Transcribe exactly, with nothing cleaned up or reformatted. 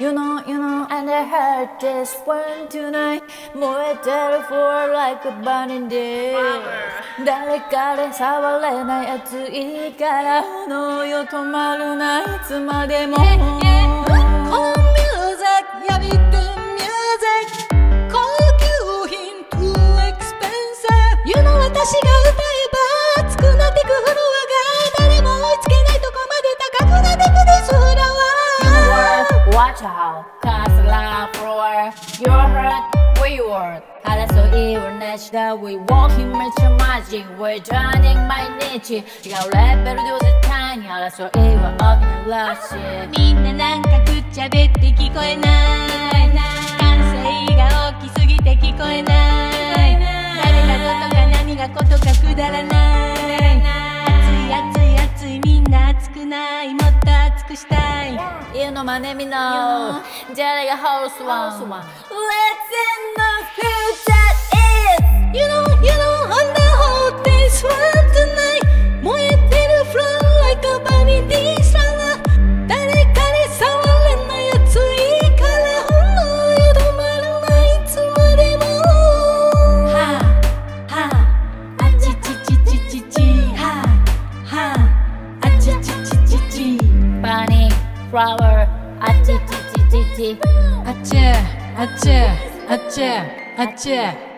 You know, you know, and I heard this one tonight 燃えてる for like a burning day 誰かで触れない熱いから炎よ止まるないつまでも、yeah, yeah. このミュージックやびてミュージック高級品 too expensive You know 私が歌えば熱くなってくフロアが誰も追いつけないとこまで高くなってくですフロアWatch out, cause the loud floor Your heart, we were 알았어 이혼했다 We walking with magic We're drowning my niche違うレベルで絶対に알았어 이와大きなラッシュみんななんかくっちゃべって聞こえない歓声が大きすぎて聞こえない誰がことか何がことかくだらない熱い熱い熱いみんな熱くないもっと熱くしたいYou know my name, you know誰がホースワン Let's in the future is You know, you know on the whole this one tonight 燃えてる flow like a burning this flower 誰かに触れない熱いから炎よ止まらないいつまでもはあはああちちちちちちはあはああちちちちち Burning flowerあちちちちちあちあちあちあち